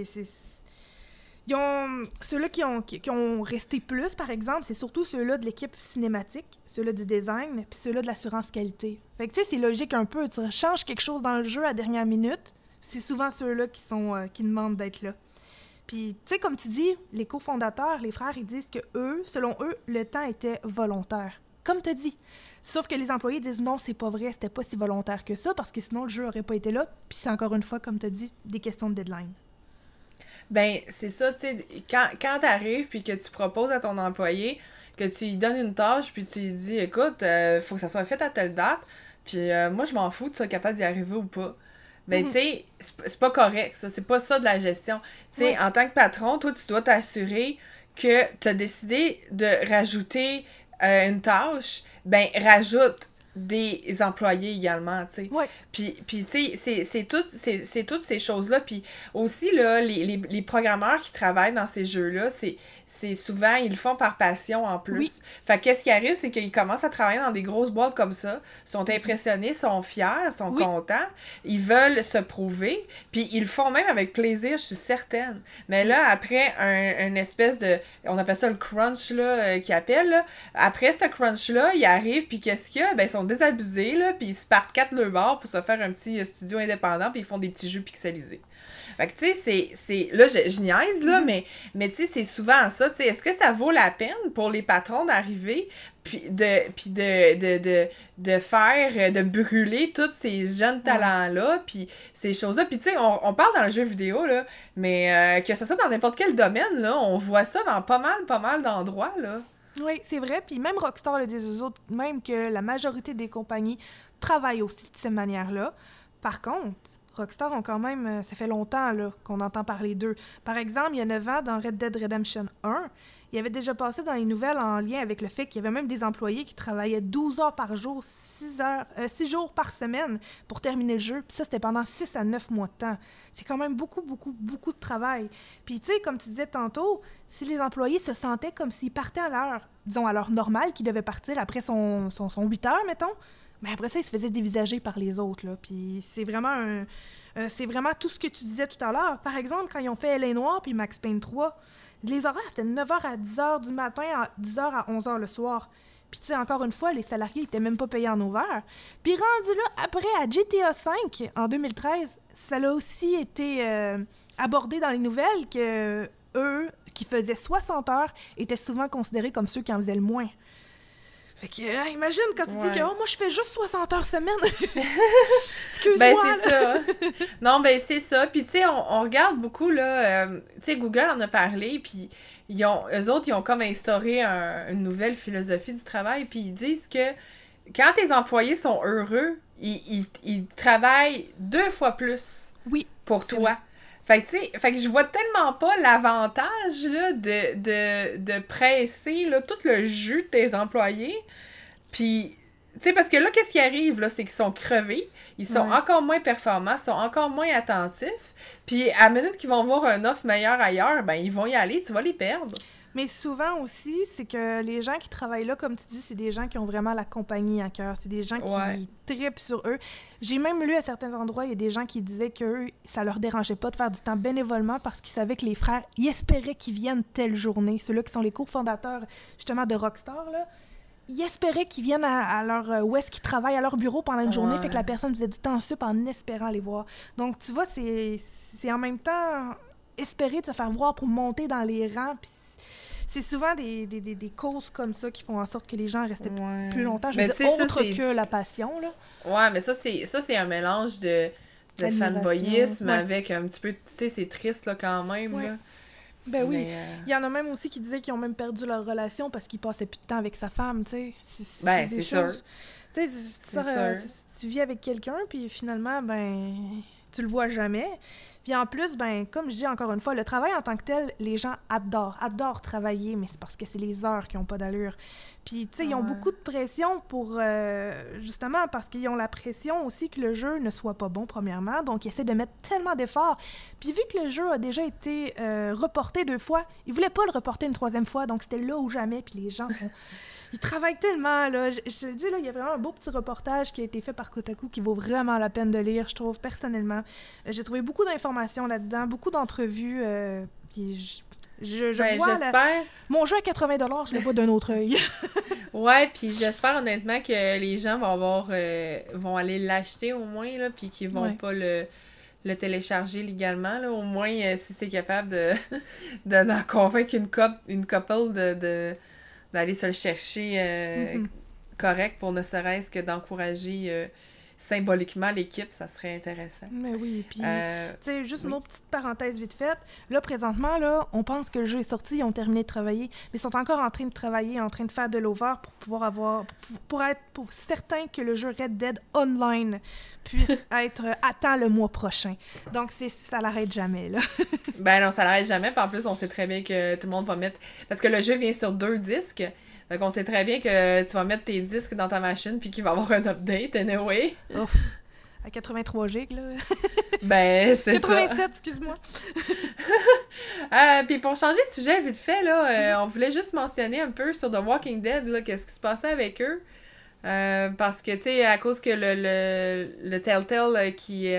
ceux-là qui ont resté plus, par exemple, c'est surtout ceux-là de l'équipe cinématique, ceux-là du design, puis ceux-là de l'assurance qualité. Fait que, tu sais, c'est logique un peu. Tu changes quelque chose dans le jeu à dernière minute, c'est souvent ceux-là qui demandent d'être là. Puis, tu sais, comme tu dis, les cofondateurs, les frères, ils disent que eux, selon eux, le temps était volontaire. Comme tu as dit. Sauf que les employés disent non, c'est pas vrai, c'était pas si volontaire que ça, parce que sinon, le jeu aurait pas été là. Puis c'est encore une fois, comme tu as dit, des questions de deadline. Ben, c'est ça, tu sais, quand t'arrives puis que tu proposes à ton employé, que tu lui donnes une tâche puis tu lui dis, écoute, faut que ça soit fait à telle date, puis moi, je m'en fous, tu sois capable d'y arriver ou pas. Ben, tu sais, c'est pas correct, ça, c'est pas ça de la gestion. Tu sais, en tant que patron, toi, tu dois t'assurer que t'as décidé de rajouter une tâche, ben, rajoute des employés également, tu sais. Ouais. Puis tu sais, c'est toutes ces choses-là. Puis aussi, là, les programmeurs qui travaillent dans ces jeux-là, c'est souvent, ils le font par passion en plus. Oui. Fait que qu'est-ce qui arrive, c'est qu'ils commencent à travailler dans des grosses boîtes comme ça, sont impressionnés, sont fiers, sont contents, ils veulent se prouver, puis ils le font même avec plaisir, je suis certaine. Mais là, après un espèce de, on appelle ça le crunch, là, qu'ils appellent, là, après ce crunch-là, ils arrivent, puis qu'est-ce qu'il y a? Ben, ils sont désabusés, là, puis ils se partent 4 le bord pour se faire un petit studio indépendant, puis ils font des petits jeux pixelisés. Fait que, tu sais, c'est... Là, je niaise, là, mais tu sais, c'est souvent ça, tu sais. Est-ce que ça vaut la peine pour les patrons d'arriver puis de faire... de brûler tous ces jeunes talents-là, puis ces choses-là? Puis, tu sais, on parle dans le jeu vidéo, là, mais que ce soit dans n'importe quel domaine, là, on voit ça dans pas mal d'endroits, là. Oui, c'est vrai. Puis même Rockstar le dit aux autres, même que la majorité des compagnies travaillent aussi de cette manière-là. Par contre, Rockstar ont quand même... ça fait longtemps là, qu'on entend parler d'eux. Par exemple, il y a 9 ans, dans Red Dead Redemption 1, il avait déjà passé dans les nouvelles en lien avec le fait qu'il y avait même des employés qui travaillaient 12 heures par jour, 6 jours par semaine pour terminer le jeu. Puis ça, c'était pendant 6 à 9 mois de temps. C'est quand même beaucoup de travail. Puis tu sais, comme tu disais tantôt, si les employés se sentaient comme s'ils partaient à l'heure, disons à l'heure normale, qu'ils devaient partir après son 8 heures, mettons, mais après ça, ils se faisaient dévisager par les autres, là. Puis c'est vraiment c'est vraiment tout ce que tu disais tout à l'heure. Par exemple, quand ils ont fait L.A. Noire puis Max Payne 3, les horaires, c'était de 9h à 10h du matin, à 10h à 11h le soir. Puis tu sais, encore une fois, les salariés n'étaient même pas payés en over. Puis rendu là, après, à GTA V, en 2013, ça a aussi été abordé dans les nouvelles que eux, qui faisaient 60 heures, étaient souvent considérés comme ceux qui en faisaient le moins. Fait que, imagine quand tu dis que moi, je fais juste 60 heures semaine. Excuse-moi. Ben, c'est ça. Non, ben, c'est ça. Puis, tu sais, on regarde beaucoup, là, tu sais, Google en a parlé, puis eux autres, ils ont comme instauré une nouvelle philosophie du travail, puis ils disent que quand tes employés sont heureux, ils travaillent 2 fois plus pour toi. Fait que, tu sais, fait que je vois tellement pas l'avantage, là, de presser, là, tout le jus de tes employés. Puis, tu sais, parce que là, qu'est-ce qui arrive, là, c'est qu'ils sont crevés, ils sont encore moins performants, sont encore moins attentifs. Puis, à la minute qu'ils vont voir un offre meilleur ailleurs, ben, ils vont y aller, tu vas les perdre. Mais souvent aussi, c'est que les gens qui travaillent là, comme tu dis, c'est des gens qui ont vraiment la compagnie à cœur. C'est des gens qui trippent sur eux. J'ai même lu à certains endroits, il y a des gens qui disaient que ça leur dérangeait pas de faire du temps bénévolement parce qu'ils savaient que les frères, ils espéraient qu'ils viennent telle journée. Ceux-là qui sont les cofondateurs, justement, de Rockstar, là. Ils espéraient qu'ils viennent à leur... où est-ce qu'ils travaillent, à leur bureau pendant une journée, fait que la personne faisait du temps sup en espérant les voir. Donc, tu vois, c'est en même temps espérer de se faire voir pour monter dans les rangs, puis c'est souvent des causes comme ça qui font en sorte que les gens restaient plus longtemps. Je veux dire, autre que la passion, là. Ouais, mais ça, c'est un mélange de fanboyisme avec un petit peu... Tu sais, c'est triste, là, quand même, là. Ben oui. Il y en a même aussi qui disaient qu'ils ont même perdu leur relation parce qu'ils passaient plus de temps avec sa femme, tu sais. C'est sûr. Tu sais, tu vis avec quelqu'un, puis finalement, ben... tu le vois jamais. Puis en plus, ben comme je dis encore une fois, le travail en tant que tel, les gens adorent travailler, mais c'est parce que c'est les heures qui n'ont pas d'allure. Puis, tu sais, ils ont beaucoup de pression pour, justement, parce qu'ils ont la pression aussi que le jeu ne soit pas bon, premièrement, donc ils essaient de mettre tellement d'efforts. Puis vu que le jeu a déjà été reporté 2 fois, ils voulaient pas le reporter une 3e fois, donc c'était là ou jamais, puis les gens sont... Ils travaillent tellement, là. Je te le dis, là, il y a vraiment un beau petit reportage qui a été fait par Kotaku qui vaut vraiment la peine de lire, je trouve, personnellement. J'ai trouvé beaucoup d'informations là-dedans, beaucoup d'entrevues, puis je vois... j'espère... Mon jeu à 80$, je le vois d'un autre œil. Ouais, puis j'espère honnêtement que les gens vont aller l'acheter au moins, là, puis qu'ils vont pas le télécharger légalement, là, au moins si c'est capable d'en convaincre une couple d'aller se le chercher correct pour ne serait-ce que d'encourager symboliquement l'équipe, ça serait intéressant. Mais oui, puis, tu sais, juste une autre petite parenthèse vite faite. Là, présentement, là, on pense que le jeu est sorti, ils ont terminé de travailler, mais ils sont encore en train de travailler, en train de faire de l'over pour pouvoir pour être certain que le jeu Red Dead Online puisse être à temps le mois prochain. Donc, ça l'arrête jamais, là. Ben non, ça l'arrête jamais, puis en plus, on sait très bien que tout le monde va mettre... Parce que le jeu vient sur 2 disques, donc on sait très bien que tu vas mettre tes disques dans ta machine puis qu'il va y avoir un update, anyway. Ouf. À 83 GB, là. Ben, c'est 87, ça. excuse-moi. Puis pour changer de sujet vite fait, là, on voulait juste mentionner un peu sur The Walking Dead, là, qu'est-ce qui se passait avec eux. Parce que, tu sais, à cause que le Telltale qui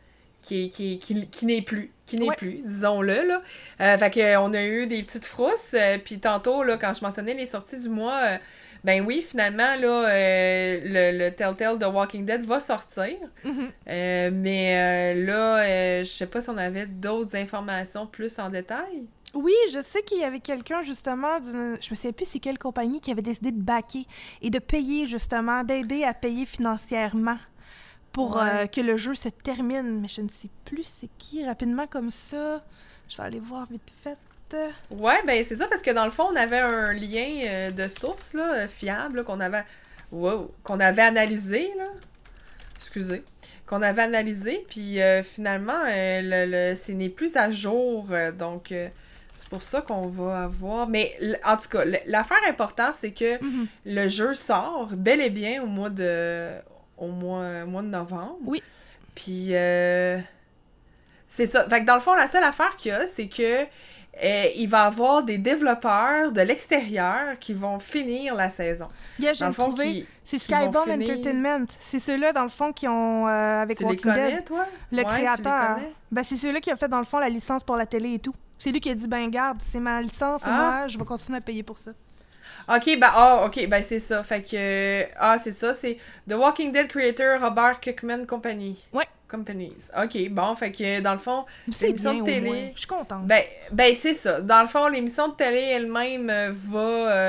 n'est plus, disons-le, là. Fait qu'on a eu des petites frousses, puis tantôt, là, quand je mentionnais les sorties du mois, ben oui, finalement, là, le Telltale de Walking Dead va sortir, mais là, je sais pas si on avait d'autres informations plus en détail. Oui, je sais qu'il y avait quelqu'un, justement, je me sais plus c'est quelle compagnie qui avait décidé de backer et de payer, justement, d'aider à payer financièrement pour que le jeu se termine, mais je ne sais plus c'est qui rapidement comme ça. Je vais aller voir vite fait. Ouais, ben c'est ça, parce que dans le fond, on avait un lien de source là, fiable là, qu'on avait analysé, là. Excusez. Qu'on avait analysé, puis finalement, ce n'est plus à jour, donc c'est pour ça qu'on va avoir... Mais en tout cas, l'affaire importante, c'est que le jeu sort bel et bien au mois de novembre. Oui. Puis, c'est ça. Fait que dans le fond, la seule affaire qu'il y a, c'est que il va y avoir des développeurs de l'extérieur qui vont finir la saison. Yeah, j'ai trouvé. C'est Skybound Entertainment. C'est ceux-là, dans le fond, qui ont, avec Walking Dead... Tu les connais, toi? Le créateur. Ben, c'est ceux-là qui a fait, dans le fond, la licence pour la télé et tout. C'est lui qui a dit, ben, garde, c'est ma licence, et moi, je vais continuer à payer pour ça. OK, c'est ça. Fait que, c'est ça, c'est The Walking Dead creator Robert Kirkman Company. Ouais. Companies. OK, bon, fait que, dans le fond, l'émission de télé... Je suis contente. Ben, c'est ça. Dans le fond, l'émission de télé elle-même va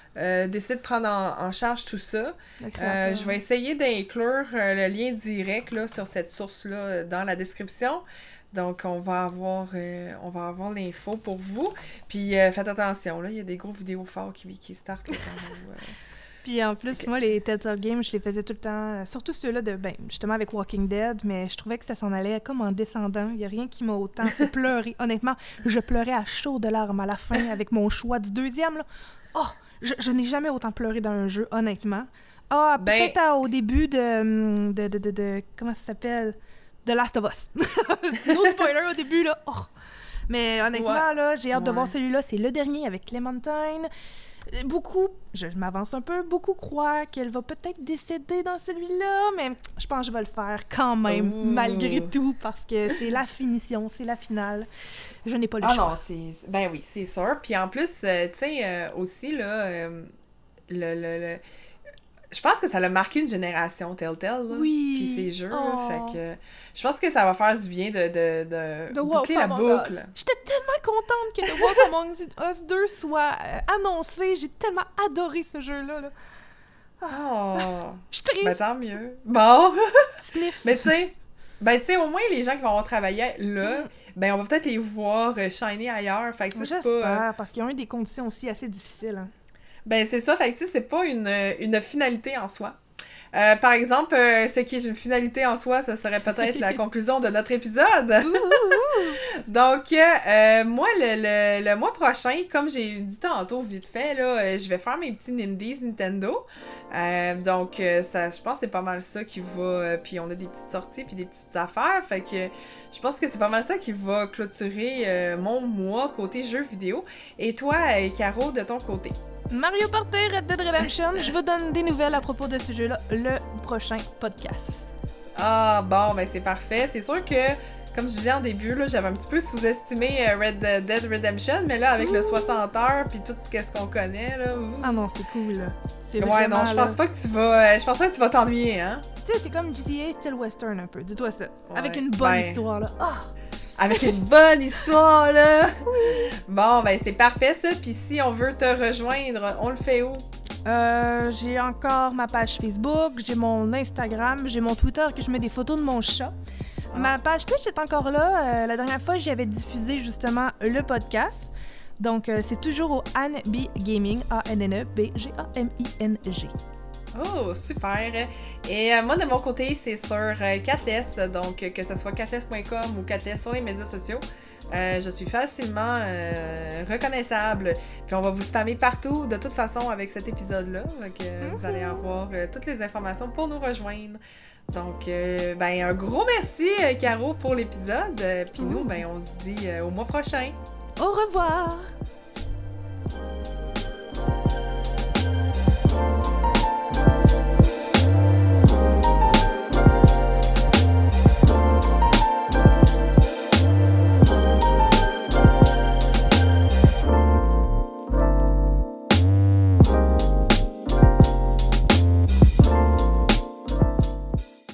décide de prendre en charge tout ça. Je vais essayer d'inclure le lien direct là, sur cette source-là dans la description. Donc, on va avoir l'info pour vous. Puis, faites attention, là, il y a des gros vidéos forts qui startent. Puis en plus, moi, les Telltale Games, je les faisais tout le temps, surtout ceux-là justement avec Walking Dead, mais je trouvais que ça s'en allait comme en descendant. Il n'y a rien qui m'a autant fait pleurer. Honnêtement, je pleurais à chaudes larmes à la fin avec mon choix du deuxième. Là. Oh, je n'ai jamais autant pleuré dans un jeu, honnêtement. Ah, peut-être au début de comment ça s'appelle? The Last of Us. No spoiler au début, là. Oh. Mais honnêtement, là, j'ai hâte de voir celui-là. C'est le dernier avec Clementine. Beaucoup, je m'avance un peu, beaucoup croient qu'elle va peut-être décéder dans celui-là, mais je pense que je vais le faire quand même, malgré tout, parce que c'est la finition, c'est la finale. Je n'ai pas le choix. Non, ben oui, c'est sûr. Puis en plus, tu sais, aussi, là, je pense que ça a marqué une génération, Telltale, là. Oui. Puis ces jeux, là, fait que je pense que ça va faire du bien de boucler la boucle. J'étais tellement contente que The Wolf Among Us 2 soit annoncé. J'ai tellement adoré ce jeu-là. Là. Je suis triste. Ben tant mieux. Bon. Sniff. Mais tu sais, au moins les gens qui vont avoir travaillé là, ben on va peut-être les voir shiner ailleurs. Fait que j'espère, parce qu'ils ont eu des conditions aussi assez difficiles. Hein. Ben c'est ça, fait que tu sais, c'est pas une finalité en soi. Par exemple, ce qui est une finalité en soi, ce serait peut-être la conclusion de notre épisode. Donc, moi, le mois prochain, comme j'ai dit tantôt vite fait, là, je vais faire mes petits Nindies Nintendo. Donc, ça, je pense que c'est pas mal ça qui va... puis on a des petites sorties puis des petites affaires, fait que je pense que c'est pas mal ça qui va clôturer mon mois côté jeux vidéo. Et toi, Caro, de ton côté? Mario Party Red Dead Redemption, je vous donne des nouvelles à propos de ce jeu-là le prochain podcast. Ah, bon, ben c'est parfait. C'est sûr que, comme je disais en début, là, j'avais un petit peu sous-estimé Red Dead Redemption, mais là, avec le 60 heures puis tout ce qu'on connaît, là... Ah non, c'est cool, là. C'est ouais, non, je pense pas que tu vas... je pense pas que tu vas t'ennuyer, hein? Tu sais, c'est comme GTA style western un peu, dis-toi ça. Ouais. Avec une bonne histoire, là. Oh! Avec une bonne histoire, là! Oui! Bon, ben c'est parfait, ça. Puis si on veut te rejoindre, on le fait où? J'ai encore ma page Facebook, j'ai mon Instagram, j'ai mon Twitter que je mets des photos de mon chat. Ma page Twitch est encore là. La dernière fois, j'y avais diffusé justement le podcast. Donc, c'est toujours au AnnB Gaming, ANNEBGAMING. Oh, super! Et moi, de mon côté, c'est sur Catless, donc que ce soit catless.com ou Catless sur les médias sociaux. Je suis facilement reconnaissable. Puis on va vous spammer partout, de toute façon, avec cet épisode-là. Donc, vous allez avoir toutes les informations pour nous rejoindre. Donc, ben, un gros merci, Caro, pour l'épisode. Puis nous, ben, on se dit au mois prochain. Au revoir!